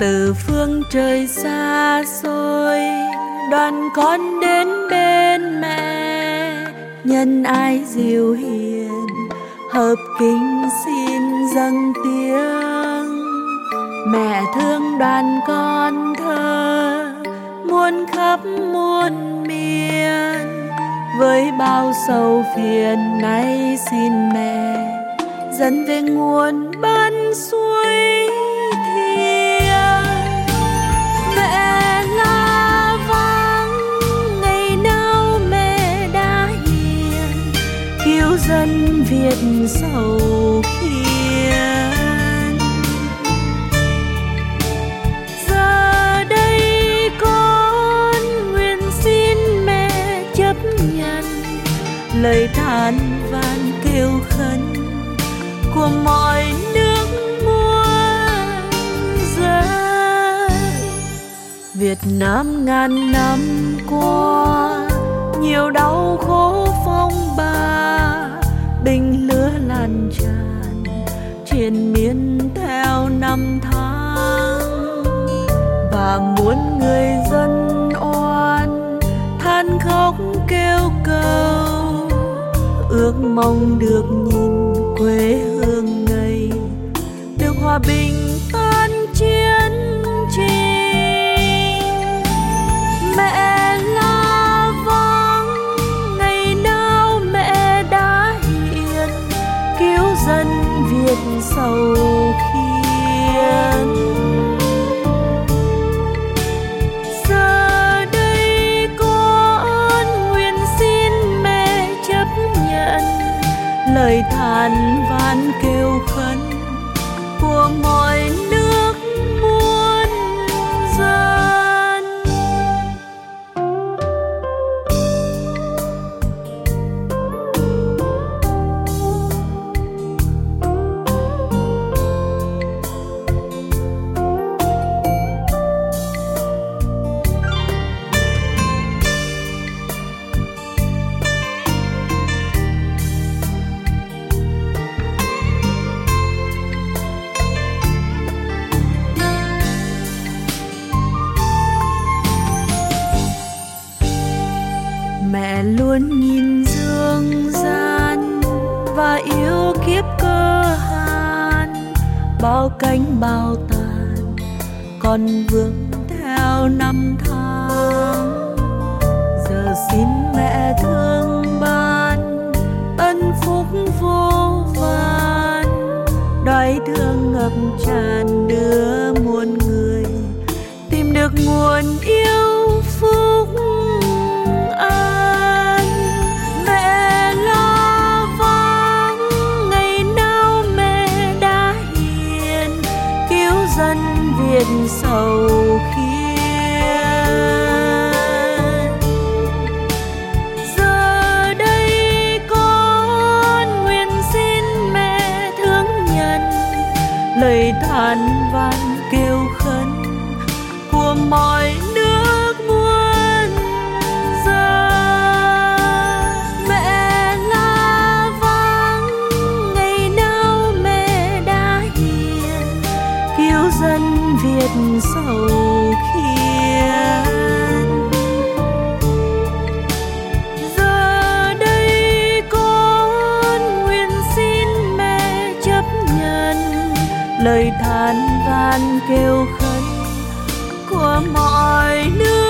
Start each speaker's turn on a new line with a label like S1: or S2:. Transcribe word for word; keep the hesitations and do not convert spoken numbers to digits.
S1: Từ phương trời xa xôi, đoàn con đến bên mẹ, nhân ai dịu hiền, hợp kính xin dâng tiếng. Mẹ thương đoàn con thơ, muôn khắp muôn miền, với bao sầu phiền nay xin mẹ dẫn về nguồn ban suối thiêng. Mẹ là vắng ngày nào mẹ đã hiền, cứu dân Việt sầu khiên. Giờ đây con nguyện xin mẹ chấp nhận lời than van kêu khấn của mọi nước muôn dân. Việt Nam ngàn năm qua nhiều đau khổ phong ba, binh lửa lan tràn triền miên theo năm tháng, và muôn người dân oan than khóc kêu cầu, ước mong được nhìn quê hương này được hòa bình tan chiến tranh. Mẹ là vắng ngày nào mẹ đã hiền, cứu dân Việt sầu khiên. Giờ đây con nguyện xin mẹ chấp nhận lời than van kêu khấn của mọi nước muôn dân. Mẹ luôn nhìn dương gian và yêu kiếp cơ hàn, bao cánh bao tàn còn vương theo năm tháng. Giờ xin mẹ thương ban ân phúc vô vàn, đói thương ngập tràn đưa muôn người tìm được nguồn yêu phúc an. Mẹ là vắng ngày nào mẹ đã hiền, cứu dân Việt sầu khiên. Giờ đây con nguyện xin mẹ thương nhận lời than van kêu khấn của mọi nước muôn dân. Mẹ là vắng ngày nào mẹ đã hiền, cứu dân Việt sầu khiên. Giờ đây con nguyện xin mẹ chấp nhận lời than van kêu khấn của mọi nước